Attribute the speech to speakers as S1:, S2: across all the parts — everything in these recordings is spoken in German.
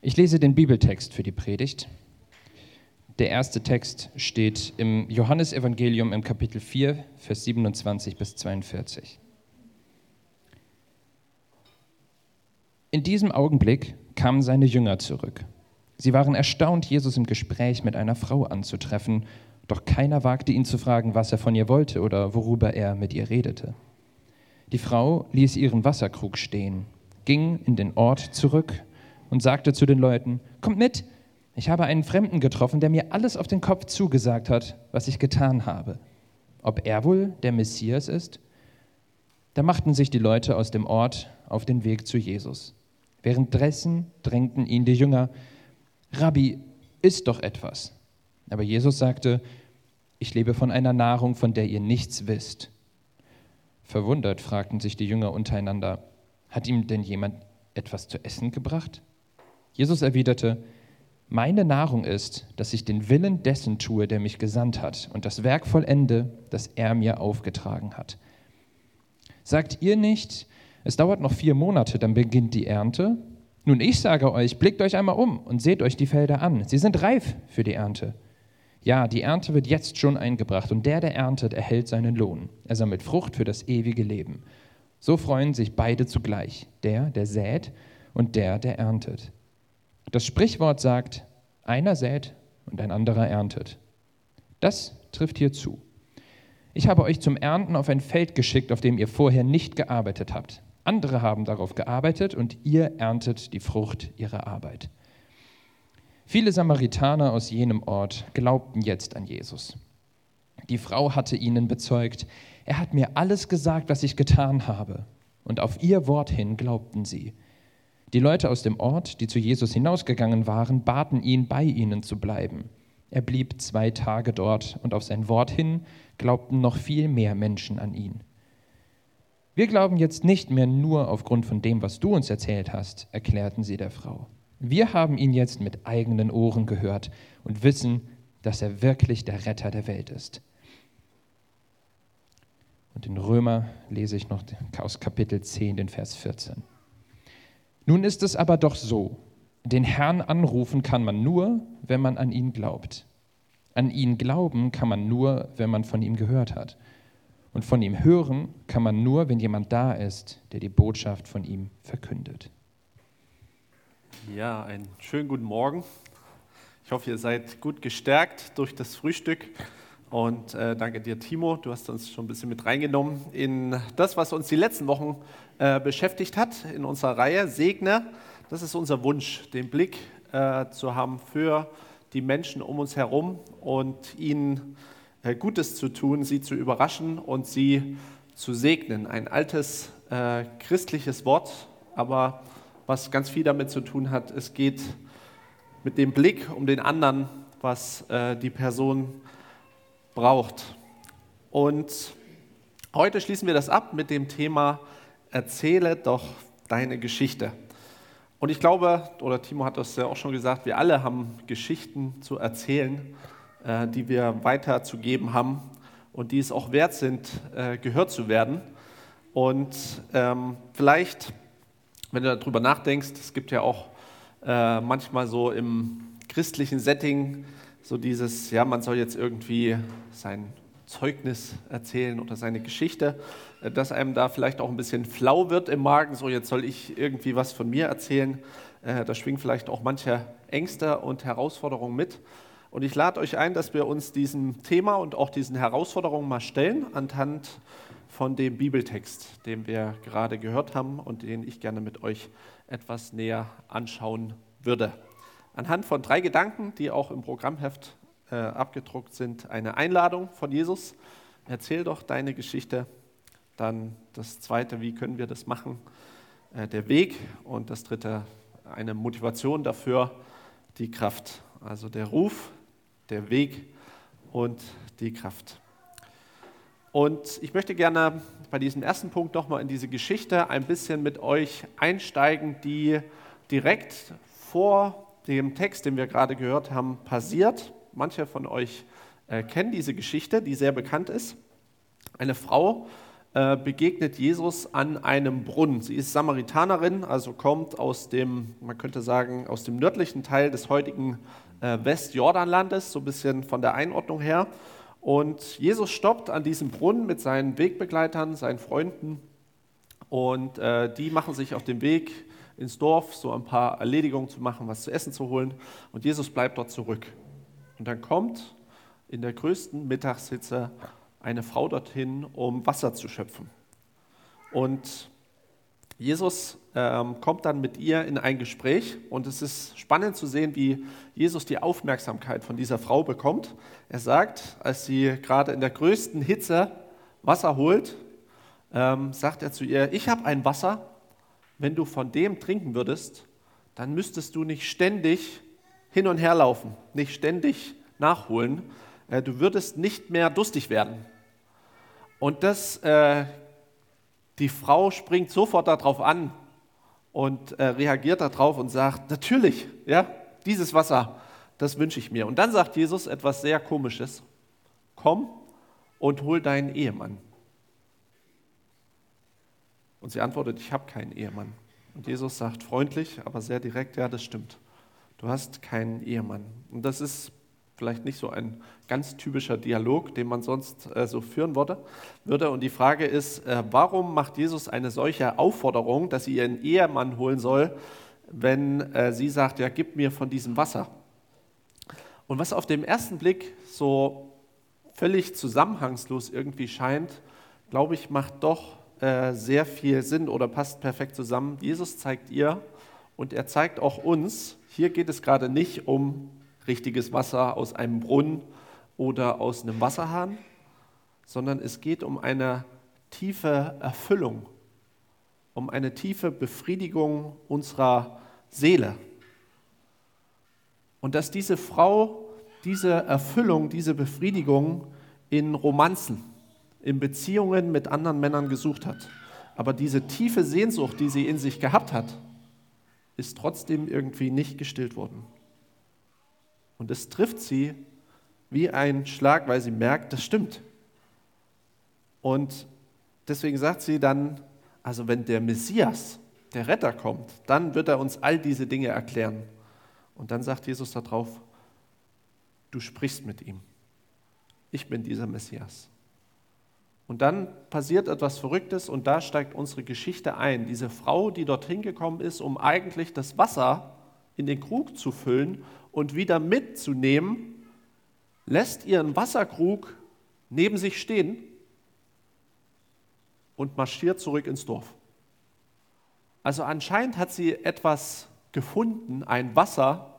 S1: Ich lese den Bibeltext für die Predigt. Der erste Text steht im Johannesevangelium im Kapitel 4, Vers 27 bis 42. In diesem Augenblick kamen seine Jünger zurück. Sie waren erstaunt, Jesus im Gespräch mit einer Frau anzutreffen, doch keiner wagte ihn zu fragen, was er von ihr wollte oder worüber er mit ihr redete. Die Frau ließ ihren Wasserkrug stehen, ging in den Ort zurück und sagte zu den Leuten: Kommt mit, ich habe einen Fremden getroffen, der mir alles auf den Kopf zugesagt hat, was ich getan habe. Ob er wohl der Messias ist? Da machten sich die Leute aus dem Ort auf den Weg zu Jesus. Währenddessen drängten ihn die Jünger: Rabbi, iss doch etwas. Aber Jesus sagte: Ich lebe von einer Nahrung, von der ihr nichts wisst. Verwundert fragten sich die Jünger untereinander: Hat ihm denn jemand etwas zu essen gebracht? Jesus erwiderte: Meine Nahrung ist, dass ich den Willen dessen tue, der mich gesandt hat, und das Werk vollende, das er mir aufgetragen hat. Sagt ihr nicht, es dauert noch 4 Monate, dann beginnt die Ernte? Nun, ich sage euch, blickt euch einmal um und seht euch die Felder an. Sie sind reif für die Ernte. Ja, die Ernte wird jetzt schon eingebracht, und der erntet, erhält seinen Lohn. Er sammelt Frucht für das ewige Leben. So freuen sich beide zugleich, der sät, und der erntet. Das Sprichwort sagt: Einer sät und ein anderer erntet. Das trifft hier zu. Ich habe euch zum Ernten auf ein Feld geschickt, auf dem ihr vorher nicht gearbeitet habt. Andere haben darauf gearbeitet, und ihr erntet die Frucht ihrer Arbeit. Viele Samaritaner aus jenem Ort glaubten jetzt an Jesus. Die Frau hatte ihnen bezeugt: Er hat mir alles gesagt, was ich getan habe. Und auf ihr Wort hin glaubten sie. Die Leute aus dem Ort, die zu Jesus hinausgegangen waren, baten ihn, bei ihnen zu bleiben. Er blieb 2 Tage dort, und auf sein Wort hin glaubten noch viel mehr Menschen an ihn. Wir glauben jetzt nicht mehr nur aufgrund von dem, was du uns erzählt hast, erklärten sie der Frau. Wir haben ihn jetzt mit eigenen Ohren gehört und wissen, dass er wirklich der Retter der Welt ist. Und in Römer lese ich noch aus Kapitel 10, den Vers 14. Nun ist es aber doch so: Den Herrn anrufen kann man nur, wenn man an ihn glaubt. An ihn glauben kann man nur, wenn man von ihm gehört hat. Und von ihm hören kann man nur, wenn jemand da ist, der die Botschaft von ihm verkündet.
S2: Ja, einen schönen guten Morgen. Ich hoffe, ihr seid gut gestärkt durch das Frühstück. Und danke dir, Timo. Du hast uns schon ein bisschen mit reingenommen in das, was uns die letzten Wochen beschäftigt hat in unserer Reihe Segne. Das ist unser Wunsch, den Blick zu haben für die Menschen um uns herum und ihnen Gutes zu tun, sie zu überraschen und sie zu segnen. Ein altes christliches Wort, aber was ganz viel damit zu tun hat: Es geht mit dem Blick um den anderen, was die Person braucht. Und heute schließen wir das ab mit dem Thema: Erzähle doch deine Geschichte. Und ich glaube, oder Timo hat das ja auch schon gesagt, wir alle haben Geschichten zu erzählen, die wir weiterzugeben haben und die es auch wert sind, gehört zu werden. Und vielleicht, wenn du darüber nachdenkst, es gibt ja auch manchmal so im christlichen Setting so dieses, ja, man soll jetzt irgendwie sein Zeugnis erzählen oder seine Geschichte, dass einem da vielleicht auch ein bisschen flau wird im Magen, so jetzt soll ich irgendwie was von mir erzählen. Da schwingen vielleicht auch manche Ängste und Herausforderungen mit. Und ich lade euch ein, dass wir uns diesem Thema und auch diesen Herausforderungen mal stellen, anhand von dem Bibeltext, den wir gerade gehört haben und den ich gerne mit euch etwas näher anschauen würde. Anhand von 3 Gedanken, die auch im Programmheft abgedruckt sind: eine Einladung von Jesus, erzähl doch deine Geschichte. Dann das zweite, wie können wir das machen? Der Weg. Und das dritte, eine Motivation dafür, die Kraft. Also der Ruf, der Weg und die Kraft. Und ich möchte gerne bei diesem ersten Punkt nochmal in diese Geschichte ein bisschen mit euch einsteigen, die direkt vor dem Text, den wir gerade gehört haben, passiert. Manche von euch kennen diese Geschichte, die sehr bekannt ist. Eine Frau begegnet Jesus an einem Brunnen. Sie ist Samaritanerin, also kommt aus dem, man könnte sagen, aus dem nördlichen Teil des heutigen Westjordanlandes, so ein bisschen von der Einordnung her. Und Jesus stoppt an diesem Brunnen mit seinen Wegbegleitern, seinen Freunden, und die machen sich auf den Weg ins Dorf, so ein paar Erledigungen zu machen, was zu essen zu holen. Und Jesus bleibt dort zurück. Und dann kommt in der größten Mittagshitze eine Frau dorthin, um Wasser zu schöpfen. Und Jesus kommt dann mit ihr in ein Gespräch. Und es ist spannend zu sehen, wie Jesus die Aufmerksamkeit von dieser Frau bekommt. Er sagt, als sie gerade in der größten Hitze Wasser holt, sagt er zu ihr, ich habe ein Wasser, wenn du von dem trinken würdest, dann müsstest du nicht ständig hin und her laufen, nicht ständig nachholen. Du würdest nicht mehr durstig werden. Und die Frau springt sofort darauf an und reagiert darauf und sagt, natürlich, ja, dieses Wasser, das wünsche ich mir. Und dann sagt Jesus etwas sehr Komisches, komm und hol deinen Ehemann. Und sie antwortet, ich habe keinen Ehemann. Und Jesus sagt freundlich, aber sehr direkt, ja, das stimmt. Du hast keinen Ehemann. Und das ist vielleicht nicht so ein ganz typischer Dialog, den man sonst so führen würde. Und die Frage ist, warum macht Jesus eine solche Aufforderung, dass sie ihren Ehemann holen soll, wenn sie sagt, ja, gib mir von diesem Wasser. Und was auf den ersten Blick so völlig zusammenhangslos irgendwie scheint, glaube ich, macht doch sehr viel Sinn oder passt perfekt zusammen. Jesus zeigt ihr und er zeigt auch uns, hier geht es gerade nicht um richtiges Wasser aus einem Brunnen oder aus einem Wasserhahn, sondern es geht um eine tiefe Erfüllung, um eine tiefe Befriedigung unserer Seele. Und dass diese Frau diese Erfüllung, diese Befriedigung in Romanzen, in Beziehungen mit anderen Männern gesucht hat. Aber diese tiefe Sehnsucht, die sie in sich gehabt hat, ist trotzdem irgendwie nicht gestillt worden. Und es trifft sie wie ein Schlag, weil sie merkt, das stimmt. Und deswegen sagt sie dann, also wenn der Messias, der Retter kommt, dann wird er uns all diese Dinge erklären. Und dann sagt Jesus darauf, du sprichst mit ihm. Ich bin dieser Messias. Und dann passiert etwas Verrücktes und da steigt unsere Geschichte ein. Diese Frau, die dorthin gekommen ist, um eigentlich das Wasser in den Krug zu füllen und wieder mitzunehmen, lässt ihren Wasserkrug neben sich stehen und marschiert zurück ins Dorf. Also anscheinend hat sie etwas gefunden, ein Wasser,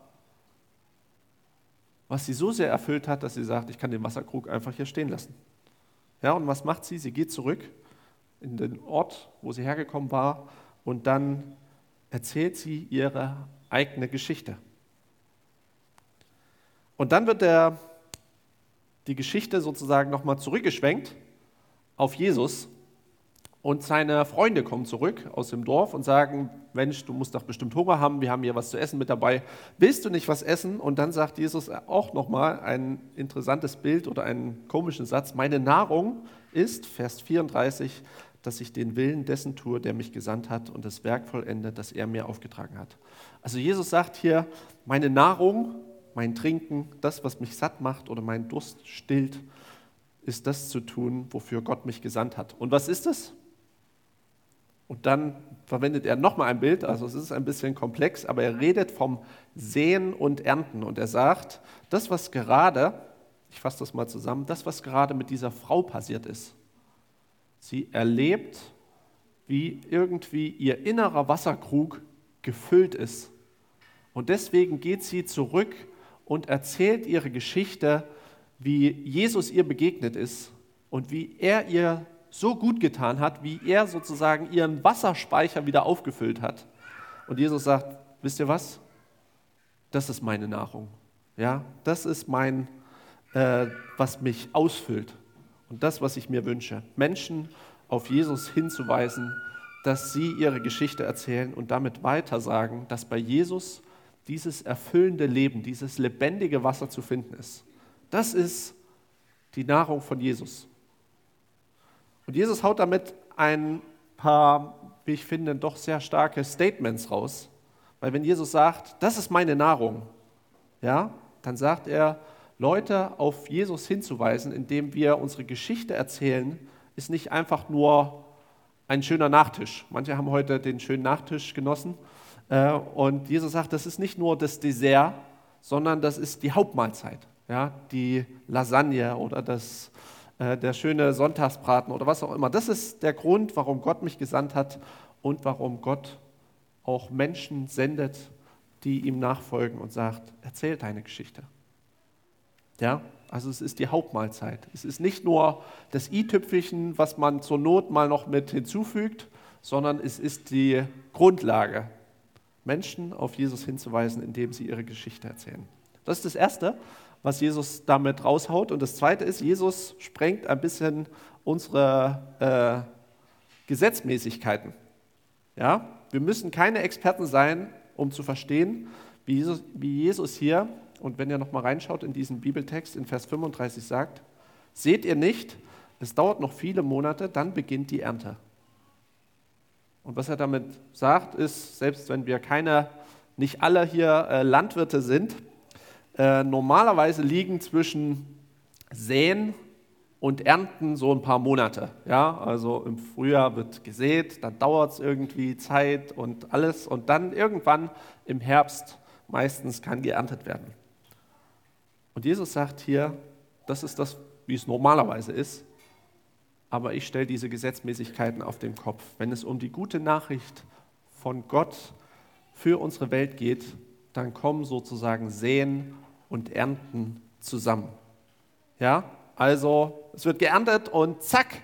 S2: was sie so sehr erfüllt hat, dass sie sagt, ich kann den Wasserkrug einfach hier stehen lassen. Ja, und was macht sie? Sie geht zurück in den Ort, wo sie hergekommen war, und dann erzählt sie ihre eigene Geschichte. Und dann wird die Geschichte sozusagen nochmal zurückgeschwenkt auf Jesus und seine Freunde kommen zurück aus dem Dorf und sagen, Mensch, du musst doch bestimmt Hunger haben, wir haben hier was zu essen mit dabei, willst du nicht was essen? Und dann sagt Jesus auch nochmal ein interessantes Bild oder einen komischen Satz, meine Nahrung ist, Vers 34, dass ich den Willen dessen tue, der mich gesandt hat und das Werk vollende, das er mir aufgetragen hat. Also Jesus sagt hier, meine Nahrung, mein Trinken, das, was mich satt macht oder meinen Durst stillt, ist das zu tun, wofür Gott mich gesandt hat. Und was ist es? Und dann verwendet er nochmal ein Bild, also es ist ein bisschen komplex, aber er redet vom Säen und Ernten. Und er sagt, das, was gerade, ich fasse das mal zusammen, das, was gerade mit dieser Frau passiert ist, sie erlebt, wie irgendwie ihr innerer Wasserkrug gefüllt ist. Und deswegen geht sie zurück und erzählt ihre Geschichte, wie Jesus ihr begegnet ist und wie er ihr so gut getan hat, wie er sozusagen ihren Wasserspeicher wieder aufgefüllt hat. Und Jesus sagt, wisst ihr was? Das ist meine Nahrung. Ja, das ist was mich ausfüllt und das, was ich mir wünsche. Menschen auf Jesus hinzuweisen, dass sie ihre Geschichte erzählen und damit weitersagen, dass bei Jesus dieses erfüllende Leben, dieses lebendige Wasser zu finden ist. Das ist die Nahrung von Jesus. Und Jesus haut damit ein paar, wie ich finde, doch sehr starke Statements raus. Weil wenn Jesus sagt, das ist meine Nahrung, ja, dann sagt er, Leute auf Jesus hinzuweisen, indem wir unsere Geschichte erzählen, ist nicht einfach nur ein schöner Nachtisch. Manche haben heute den schönen Nachtisch genossen. Und Jesus sagt, das ist nicht nur das Dessert, sondern das ist die Hauptmahlzeit. Ja, die Lasagne oder der schöne Sonntagsbraten oder was auch immer. Das ist der Grund, warum Gott mich gesandt hat und warum Gott auch Menschen sendet, die ihm nachfolgen und sagt, erzähl deine Geschichte. Ja, also es ist die Hauptmahlzeit. Es ist nicht nur das i-Tüpfelchen, was man zur Not mal noch mit hinzufügt, sondern es ist die Grundlage, Menschen auf Jesus hinzuweisen, indem sie ihre Geschichte erzählen. Das ist das Erste, was Jesus damit raushaut. Und das Zweite ist, Jesus sprengt ein bisschen unsere Gesetzmäßigkeiten. Ja? Wir müssen keine Experten sein, um zu verstehen, wie Jesus hier, und wenn ihr nochmal reinschaut in diesen Bibeltext in Vers 35 sagt, seht ihr nicht, es dauert noch viele Monate, dann beginnt die Ernte. Und was er damit sagt, ist, selbst wenn wir nicht alle hier Landwirte sind, normalerweise liegen zwischen Säen und Ernten so ein paar Monate. Ja? Also im Frühjahr wird gesät, dann dauert es irgendwie Zeit und alles. Und dann irgendwann im Herbst meistens kann geerntet werden. Und Jesus sagt hier, das ist das, wie es normalerweise ist. Aber ich stelle diese Gesetzmäßigkeiten auf den Kopf. Wenn es um die gute Nachricht von Gott für unsere Welt geht, dann kommen sozusagen Säen und Ernten zusammen. Ja, also es wird geerntet und zack,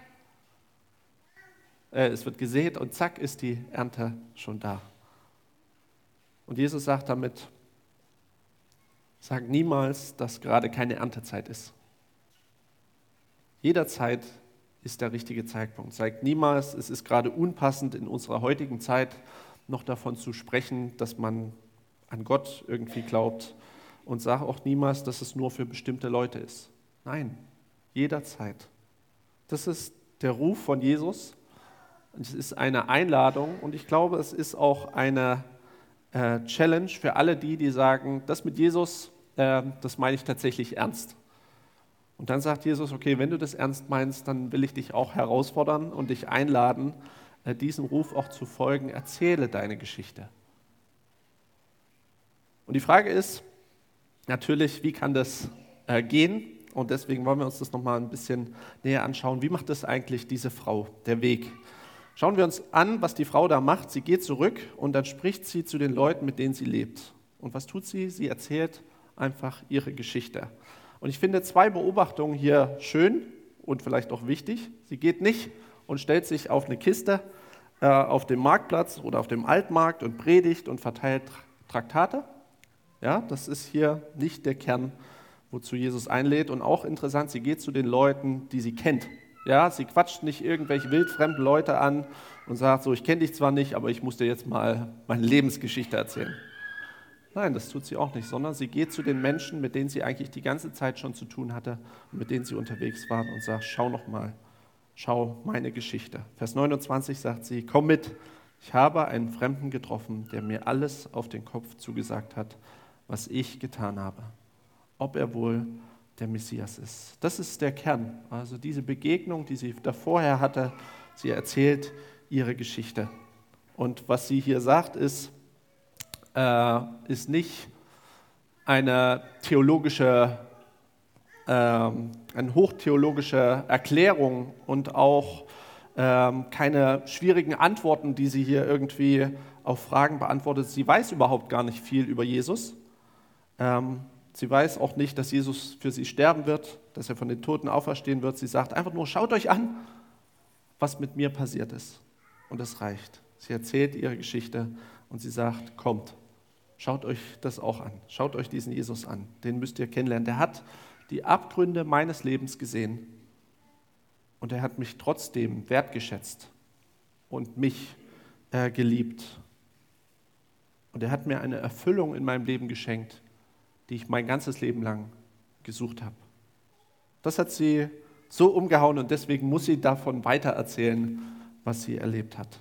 S2: es wird gesät und zack ist die Ernte schon da. Und Jesus sagt damit, sag niemals, dass gerade keine Erntezeit ist. Jederzeit ist der richtige Zeitpunkt. Sag niemals, es ist gerade unpassend in unserer heutigen Zeit noch davon zu sprechen, dass man an Gott irgendwie glaubt. Und sag auch niemals, dass es nur für bestimmte Leute ist. Nein, jederzeit. Das ist der Ruf von Jesus. Und es ist eine Einladung und ich glaube, es ist auch eine Challenge für alle die sagen, das mit Jesus, das meine ich tatsächlich ernst. Und dann sagt Jesus, okay, wenn du das ernst meinst, dann will ich dich auch herausfordern und dich einladen, diesem Ruf auch zu folgen. Erzähle deine Geschichte. Und die Frage ist natürlich, wie kann das gehen? Und deswegen wollen wir uns das nochmal ein bisschen näher anschauen. Wie macht das eigentlich diese Frau, der Weg? Schauen wir uns an, was die Frau da macht. Sie geht zurück und dann spricht sie zu den Leuten, mit denen sie lebt. Und was tut sie? Sie erzählt einfach ihre Geschichte. Und ich finde 2 Beobachtungen hier schön und vielleicht auch wichtig. Sie geht nicht und stellt sich auf eine Kiste auf dem Marktplatz oder auf dem Altmarkt und predigt und verteilt Traktate. Ja, das ist hier nicht der Kern, wozu Jesus einlädt. Und auch interessant, sie geht zu den Leuten, die sie kennt. Ja, sie quatscht nicht irgendwelche wildfremden Leute an und sagt so, ich kenne dich zwar nicht, aber ich muss dir jetzt mal meine Lebensgeschichte erzählen. Nein, das tut sie auch nicht, sondern sie geht zu den Menschen, mit denen sie eigentlich die ganze Zeit schon zu tun hatte und mit denen sie unterwegs war und sagt, schau noch mal, schau meine Geschichte. Vers 29 sagt sie, komm mit, ich habe einen Fremden getroffen, der mir alles auf den Kopf zugesagt hat, was ich getan habe. Ob er wohl der Messias ist. Das ist der Kern. Also diese Begegnung, die sie davorher hatte, sie erzählt ihre Geschichte. Und was sie hier sagt, ist nicht eine hochtheologische Erklärung und auch keine schwierigen Antworten, die sie hier irgendwie auf Fragen beantwortet. Sie weiß überhaupt gar nicht viel über Jesus. Sie weiß auch nicht, dass Jesus für sie sterben wird, dass er von den Toten auferstehen wird. Sie sagt einfach nur, schaut euch an, was mit mir passiert ist. Und das reicht. Sie erzählt ihre Geschichte und sie sagt, kommt, schaut euch das auch an. Schaut euch diesen Jesus an. Den müsst ihr kennenlernen. Der hat die Abgründe meines Lebens gesehen und er hat mich trotzdem wertgeschätzt und mich geliebt. Und er hat mir eine Erfüllung in meinem Leben geschenkt, die ich mein ganzes Leben lang gesucht habe. Das hat sie so umgehauen und deswegen muss sie davon weitererzählen, was sie erlebt hat.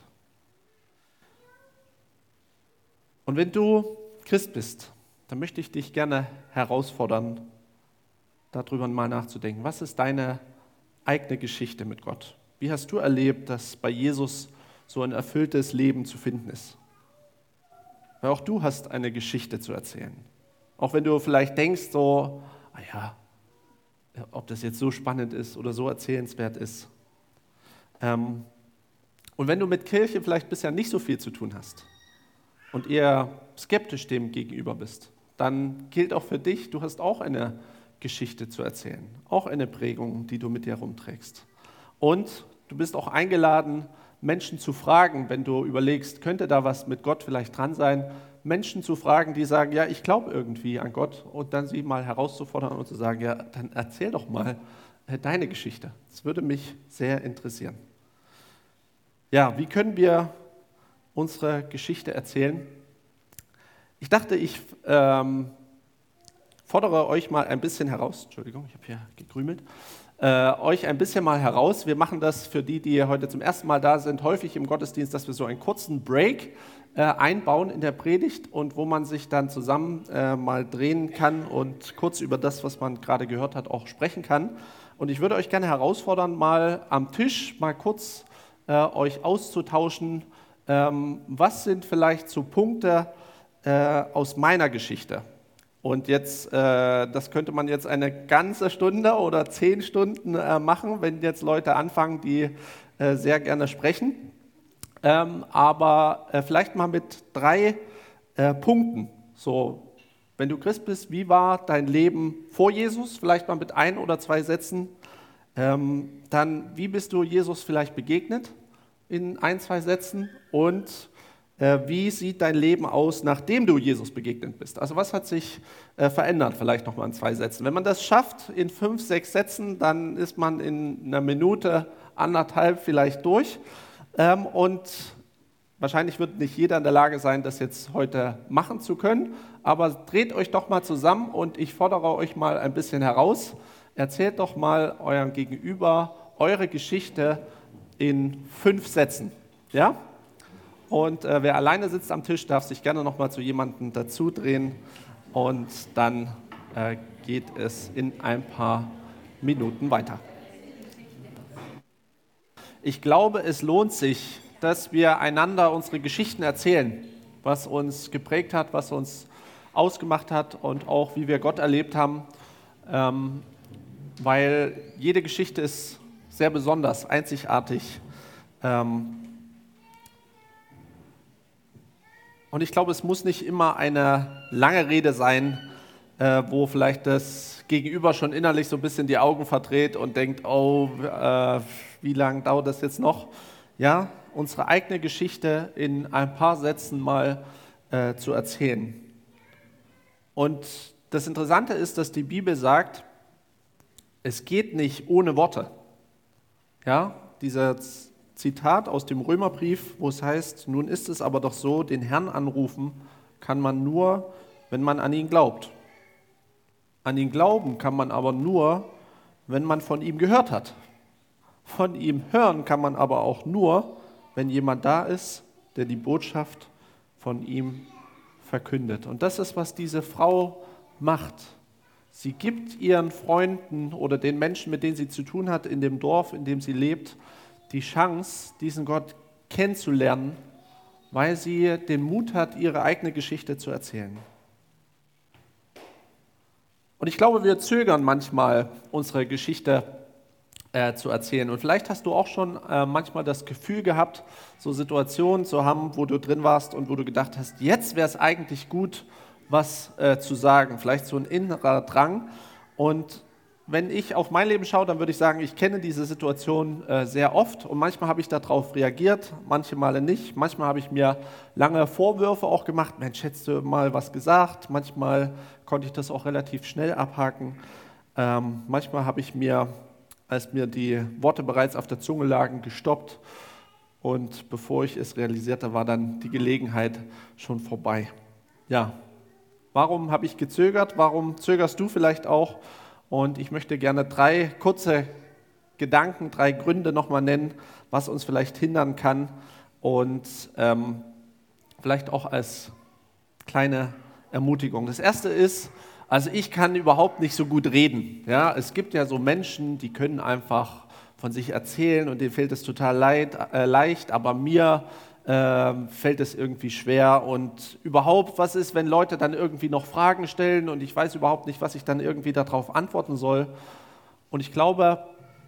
S2: Und wenn du Christ bist, dann möchte ich dich gerne herausfordern, darüber mal nachzudenken. Was ist deine eigene Geschichte mit Gott? Wie hast du erlebt, dass bei Jesus so ein erfülltes Leben zu finden ist? Weil auch du hast eine Geschichte zu erzählen. Auch wenn du vielleicht denkst, so, ob das jetzt so spannend ist oder so erzählenswert ist. Und wenn du mit Kirche vielleicht bisher nicht so viel zu tun hast und eher skeptisch dem gegenüber bist, dann gilt auch für dich, du hast auch eine Geschichte zu erzählen, auch eine Prägung, die du mit dir rumträgst. Und du bist auch eingeladen, Menschen zu fragen, wenn du überlegst, könnte da was mit Gott vielleicht dran sein, Menschen zu fragen, die sagen, ja, ich glaube irgendwie an Gott, und dann sie mal herauszufordern und zu sagen, ja, dann erzähl doch mal deine Geschichte. Das würde mich sehr interessieren. Ja, wie können wir unsere Geschichte erzählen? Ich dachte, ich fordere euch mal ein bisschen heraus, Entschuldigung, ich habe hier gekrümelt, euch ein bisschen mal heraus. Wir machen das für die, die heute zum ersten Mal da sind, häufig im Gottesdienst, dass wir so einen kurzen Break einbauen in der Predigt und wo man sich dann zusammen mal drehen kann und kurz über das, was man gerade gehört hat, auch sprechen kann. Und ich würde euch gerne herausfordern, mal am Tisch mal kurz euch auszutauschen, was sind vielleicht so Punkte aus meiner Geschichte. Und jetzt, das könnte man jetzt eine ganze Stunde oder 10 Stunden machen, wenn jetzt Leute anfangen, die sehr gerne sprechen. Aber vielleicht mal mit 3 Punkten. So, wenn du Christ bist, wie war dein Leben vor Jesus? Vielleicht mal mit 1 oder 2 Sätzen. Dann, wie bist du Jesus vielleicht begegnet? In 1, 2 Sätzen. Und wie sieht dein Leben aus, nachdem du Jesus begegnet bist? Also was hat sich verändert? Vielleicht nochmal in 2 Sätzen. Wenn man das schafft in 5, 6 Sätzen, dann ist man in einer Minute, 1,5 vielleicht durch. Und wahrscheinlich wird nicht jeder in der Lage sein, das jetzt heute machen zu können. Aber dreht euch doch mal zusammen und ich fordere euch mal ein bisschen heraus. Erzählt doch mal eurem Gegenüber eure Geschichte in 5 Sätzen. Ja? Und wer alleine sitzt am Tisch, darf sich gerne noch mal zu jemandem dazu drehen. Und dann geht es in ein paar Minuten weiter. Ich glaube, es lohnt sich, dass wir einander unsere Geschichten erzählen, was uns geprägt hat, was uns ausgemacht hat und auch, wie wir Gott erlebt haben. Weil jede Geschichte ist sehr besonders, einzigartig. Und ich glaube, es muss nicht immer eine lange Rede sein, wo vielleicht das Gegenüber schon innerlich so ein bisschen die Augen verdreht und denkt, oh, wie lange dauert das jetzt noch? Ja, unsere eigene Geschichte in ein paar Sätzen mal zu erzählen. Und das Interessante ist, dass die Bibel sagt, es geht nicht ohne Worte. Ja, dieses Zitat aus dem Römerbrief, wo es heißt, nun ist es aber doch so, den Herrn anrufen kann man nur, wenn man an ihn glaubt. An ihn glauben kann man aber nur, wenn man von ihm gehört hat. Von ihm hören kann man aber auch nur, wenn jemand da ist, der die Botschaft von ihm verkündet. Und das ist, was diese Frau macht. Sie gibt ihren Freunden oder den Menschen, mit denen sie zu tun hat, in dem Dorf, in dem sie lebt, die Chance, diesen Gott kennenzulernen, weil sie den Mut hat, ihre eigene Geschichte zu erzählen. Und ich glaube, wir zögern manchmal, unsere Geschichte zu erzählen. Und vielleicht hast du auch schon manchmal das Gefühl gehabt, so Situationen zu haben, wo du drin warst und wo du gedacht hast, jetzt wäre es eigentlich gut, was zu sagen. Vielleicht so ein innerer Drang. Und wenn ich auf mein Leben schaue, dann würde ich sagen, ich kenne diese Situation sehr oft und manchmal habe ich darauf reagiert, manche Male nicht. Manchmal habe ich mir lange Vorwürfe auch gemacht, Mensch, hättest du mal was gesagt. Manchmal konnte ich das auch relativ schnell abhaken. Manchmal habe ich mir, als mir die Worte bereits auf der Zunge lagen, gestoppt und bevor ich es realisierte, war dann die Gelegenheit schon vorbei. Ja, warum habe ich gezögert? Warum zögerst du vielleicht auch? Und ich möchte gerne 3 kurze Gedanken, 3 Gründe nochmal nennen, was uns vielleicht hindern kann und vielleicht auch als kleine Ermutigung. Das erste ist, also ich kann überhaupt nicht so gut reden. Ja, es gibt ja so Menschen, die können einfach von sich erzählen und denen fällt es total leicht, aber mir fällt es irgendwie schwer. Und überhaupt, was ist, wenn Leute dann irgendwie noch Fragen stellen und ich weiß überhaupt nicht, was ich dann irgendwie darauf antworten soll. Und ich glaube,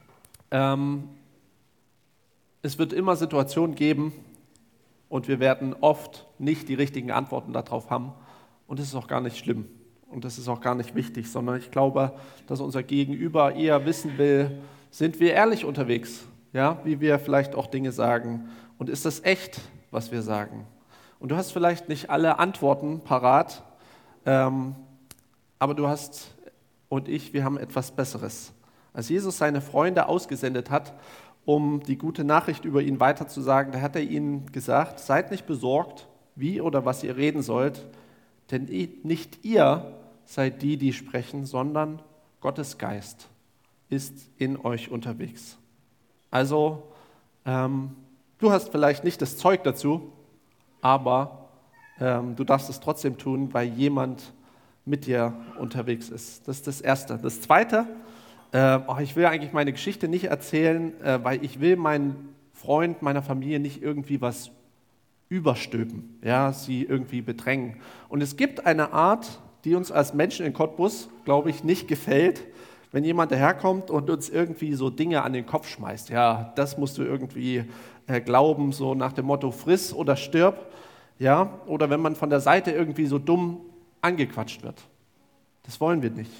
S2: es wird immer Situationen geben und wir werden oft nicht die richtigen Antworten darauf haben. Und das ist auch gar nicht schlimm und das ist auch gar nicht wichtig, sondern ich glaube, dass unser Gegenüber eher wissen will, sind wir ehrlich unterwegs, ja, wie wir vielleicht auch Dinge sagen. Und ist das echt, was wir sagen? Und du hast vielleicht nicht alle Antworten parat, aber du hast und ich, wir haben etwas Besseres. Als Jesus seine Freunde ausgesendet hat, um die gute Nachricht über ihn weiterzusagen, da hat er ihnen gesagt, seid nicht besorgt, wie oder was ihr reden sollt, denn nicht ihr seid die, die sprechen, sondern Gottes Geist ist in euch unterwegs. Also, du hast vielleicht nicht das Zeug dazu, aber du darfst es trotzdem tun, weil jemand mit dir unterwegs ist. Das ist das Erste. Das Zweite, ich will eigentlich meine Geschichte nicht erzählen, weil ich will meinen Freund, meiner Familie nicht irgendwie was überstülpen, ja, sie irgendwie bedrängen. Und es gibt eine Art, die uns als Menschen in Cottbus, glaube ich, nicht gefällt, wenn jemand daherkommt und uns irgendwie so Dinge an den Kopf schmeißt. Ja, das musst du irgendwie glauben, so nach dem Motto friss oder stirb. Ja, oder wenn man von der Seite irgendwie so dumm angequatscht wird. Das wollen wir nicht.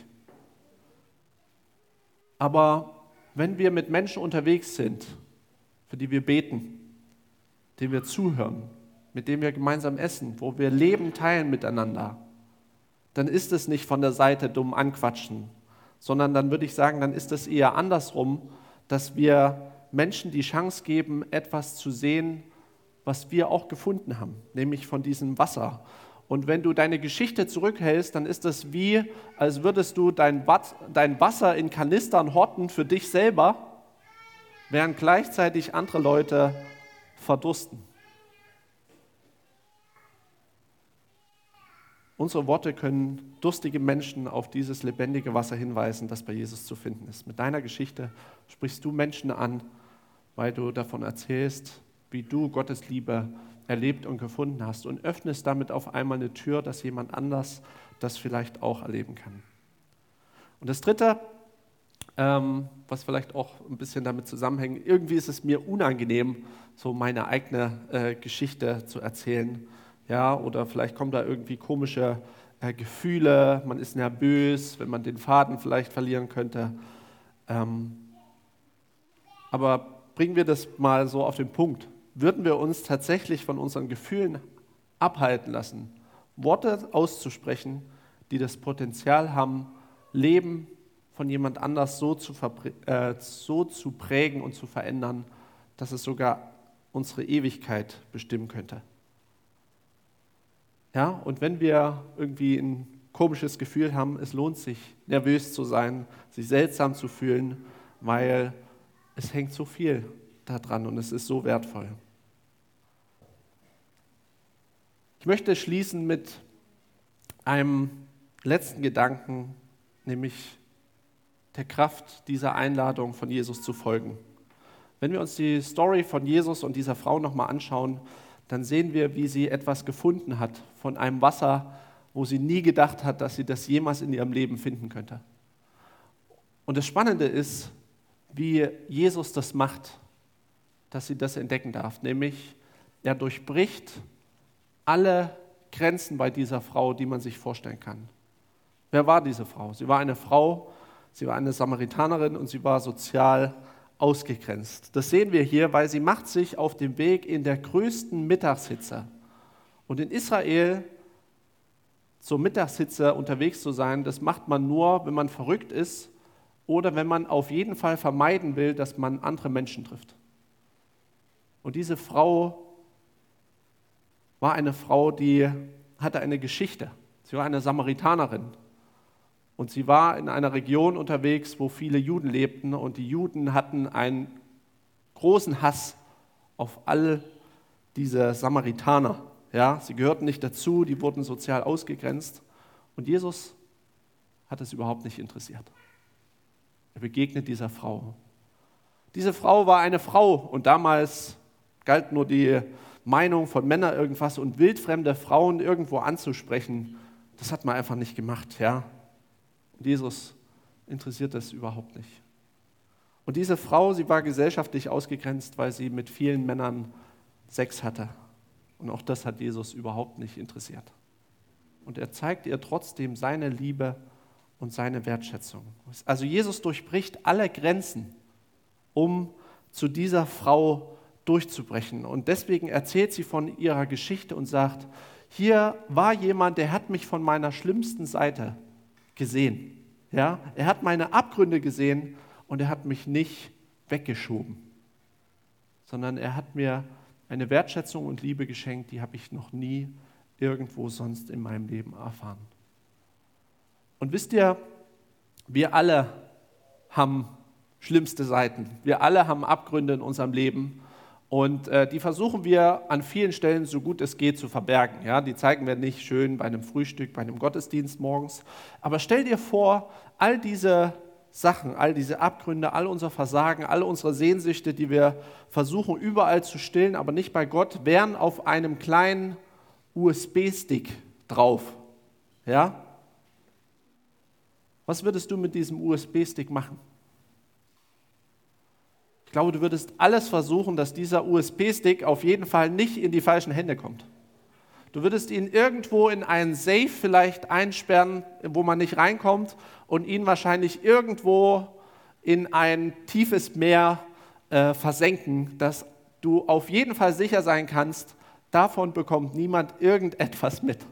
S2: Aber wenn wir mit Menschen unterwegs sind, für die wir beten, denen wir zuhören, mit denen wir gemeinsam essen, wo wir Leben teilen miteinander, dann ist es nicht von der Seite dumm anquatschen, sondern dann würde ich sagen, dann ist es eher andersrum, dass wir Menschen die Chance geben, etwas zu sehen, was wir auch gefunden haben, nämlich von diesem Wasser. Und wenn du deine Geschichte zurückhältst, dann ist es wie, als würdest du dein Wasser in Kanistern horten für dich selber, während gleichzeitig andere Leute verdursten. Unsere Worte können durstige Menschen auf dieses lebendige Wasser hinweisen, das bei Jesus zu finden ist. Mit deiner Geschichte sprichst du Menschen an, weil du davon erzählst, wie du Gottes Liebe erlebt und gefunden hast und öffnest damit auf einmal eine Tür, dass jemand anders das vielleicht auch erleben kann. Und das Dritte, was vielleicht auch ein bisschen damit zusammenhängt, irgendwie ist es mir unangenehm, so meine eigene Geschichte zu erzählen. Ja, oder vielleicht kommen da irgendwie komische Gefühle, man ist nervös, wenn man den Faden vielleicht verlieren könnte. Aber bringen wir das mal so auf den Punkt. Würden wir uns tatsächlich von unseren Gefühlen abhalten lassen, Worte auszusprechen, die das Potenzial haben, Leben von jemand anders so zu prägen und zu verändern, dass es sogar unsere Ewigkeit bestimmen könnte? Ja, und wenn wir irgendwie ein komisches Gefühl haben, es lohnt sich, nervös zu sein, sich seltsam zu fühlen, weil es hängt so viel daran und es ist so wertvoll. Ich möchte schließen mit einem letzten Gedanken, nämlich der Kraft dieser Einladung von Jesus zu folgen. Wenn wir uns die Story von Jesus und dieser Frau nochmal anschauen, dann sehen wir, wie sie etwas gefunden hat von einem Wasser, wo sie nie gedacht hat, dass sie das jemals in ihrem Leben finden könnte. Und das Spannende ist, wie Jesus das macht, dass sie das entdecken darf. Nämlich, er durchbricht alle Grenzen bei dieser Frau, die man sich vorstellen kann. Wer war diese Frau? Sie war eine Frau, sie war eine Samaritanerin und sie war sozial ausgegrenzt. Das sehen wir hier, weil sie macht sich auf den Weg in der größten Mittagshitze. Und in Israel zur Mittagshitze unterwegs zu sein, das macht man nur, wenn man verrückt ist oder wenn man auf jeden Fall vermeiden will, dass man andere Menschen trifft. Und diese Frau war eine Frau, die hatte eine Geschichte. Sie war eine Samaritanerin. Und sie war in einer Region unterwegs, wo viele Juden lebten. Und die Juden hatten einen großen Hass auf all diese Samaritaner. Ja, sie gehörten nicht dazu, die wurden sozial ausgegrenzt. Und Jesus hat es überhaupt nicht interessiert. Er begegnet dieser Frau. Diese Frau war eine Frau und damals galt nur die Meinung von Männern irgendwas und wildfremde Frauen irgendwo anzusprechen, das hat man einfach nicht gemacht. Ja? Und Jesus interessiert das überhaupt nicht. Und diese Frau, sie war gesellschaftlich ausgegrenzt, weil sie mit vielen Männern Sex hatte. Und auch das hat Jesus überhaupt nicht interessiert. Und er zeigt ihr trotzdem seine Liebe und seine Wertschätzung. Also Jesus durchbricht alle Grenzen, um zu dieser Frau durchzubrechen. Und deswegen erzählt sie von ihrer Geschichte und sagt, hier war jemand, der hat mich von meiner schlimmsten Seite gesehen. Ja? Er hat meine Abgründe gesehen und er hat mich nicht weggeschoben, sondern er hat mir eine Wertschätzung und Liebe geschenkt, die habe ich noch nie irgendwo sonst in meinem Leben erfahren. Und wisst ihr, wir alle haben schlimmste Seiten. Wir alle haben Abgründe in unserem Leben und die versuchen wir an vielen Stellen so gut es geht zu verbergen. Ja? Die zeigen wir nicht schön bei einem Frühstück, bei einem Gottesdienst morgens. Aber stell dir vor, all diese Sachen, all diese Abgründe, all unser Versagen, all unsere Sehnsüchte, die wir versuchen überall zu stillen, aber nicht bei Gott, wären auf einem kleinen USB-Stick drauf. Ja? Was würdest du mit diesem USB-Stick machen? Ich glaube, du würdest alles versuchen, dass dieser USB-Stick auf jeden Fall nicht in die falschen Hände kommt. Du würdest ihn irgendwo in einen Safe vielleicht einsperren, wo man nicht reinkommt und ihn wahrscheinlich irgendwo in ein tiefes Meer versenken, dass du auf jeden Fall sicher sein kannst, davon bekommt niemand irgendetwas mit.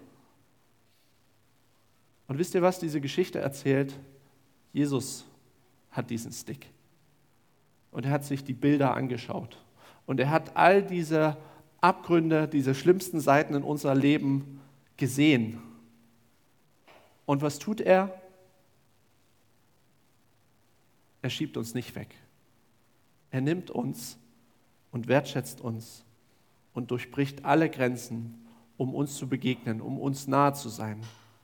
S2: Und wisst ihr, was diese Geschichte erzählt? Jesus hat diesen Stick. Und er hat sich die Bilder angeschaut. Und er hat all diese Abgründe, diese schlimmsten Seiten in unser Leben gesehen. Und was tut er? Er schiebt uns nicht weg. Er nimmt uns und wertschätzt uns und durchbricht alle Grenzen, um uns zu begegnen, um uns nahe zu sein.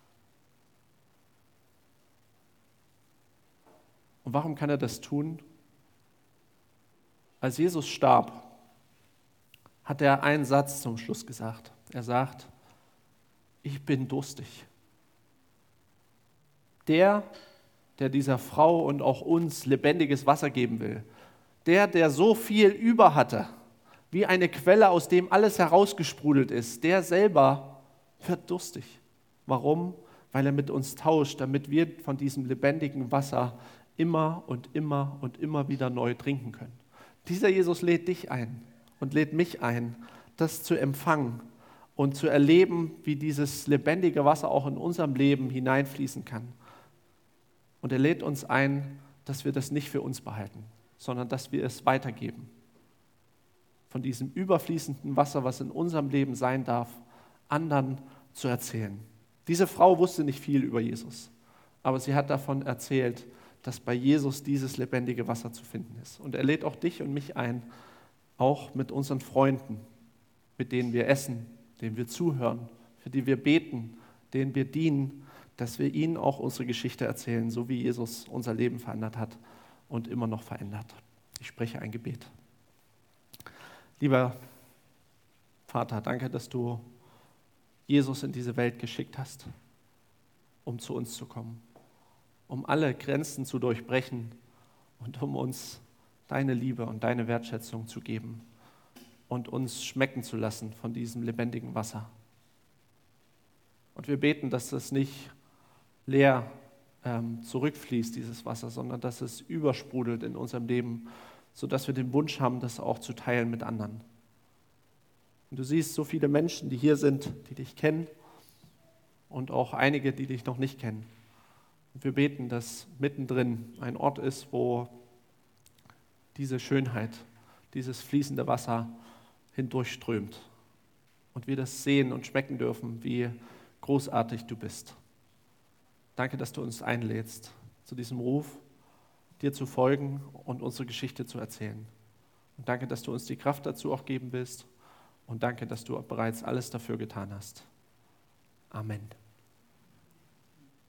S2: Und warum kann er das tun? Als Jesus starb, hat er einen Satz zum Schluss gesagt. Er sagt, ich bin durstig. Der dieser Frau und auch uns lebendiges Wasser geben will, der so viel über hatte, wie eine Quelle, aus dem alles herausgesprudelt ist, der selber wird durstig. Warum? Weil er mit uns tauscht, damit wir von diesem lebendigen Wasser immer und immer und immer wieder neu trinken können. Dieser Jesus lädt dich ein und lädt mich ein, das zu empfangen und zu erleben, wie dieses lebendige Wasser auch in unserem Leben hineinfließen kann. Und er lädt uns ein, dass wir das nicht für uns behalten, sondern dass wir es weitergeben. Von diesem überfließenden Wasser, was in unserem Leben sein darf, anderen zu erzählen. Diese Frau wusste nicht viel über Jesus, aber sie hat davon erzählt, dass bei Jesus dieses lebendige Wasser zu finden ist. Und er lädt auch dich und mich ein, auch mit unseren Freunden, mit denen wir essen, denen wir zuhören, für die wir beten, denen wir dienen, dass wir ihnen auch unsere Geschichte erzählen, so wie Jesus unser Leben verändert hat und immer noch verändert. Ich spreche ein Gebet. Lieber Vater, danke, dass du Jesus in diese Welt geschickt hast, um zu uns zu kommen, um alle Grenzen zu durchbrechen und um uns deine Liebe und deine Wertschätzung zu geben und uns schmecken zu lassen von diesem lebendigen Wasser. Und wir beten, dass das nicht leer zurückfließt, dieses Wasser, sondern dass es übersprudelt in unserem Leben, sodass wir den Wunsch haben, das auch zu teilen mit anderen. Und du siehst so viele Menschen, die hier sind, die dich kennen und auch einige, die dich noch nicht kennen. Und wir beten, dass mittendrin ein Ort ist, wo diese Schönheit, dieses fließende Wasser hindurchströmt und wir das sehen und schmecken dürfen, wie großartig du bist. Danke, dass du uns einlädst zu diesem Ruf, dir zu folgen und unsere Geschichte zu erzählen. Und danke, dass du uns die Kraft dazu auch geben willst. Und danke, dass du bereits alles dafür getan hast. Amen.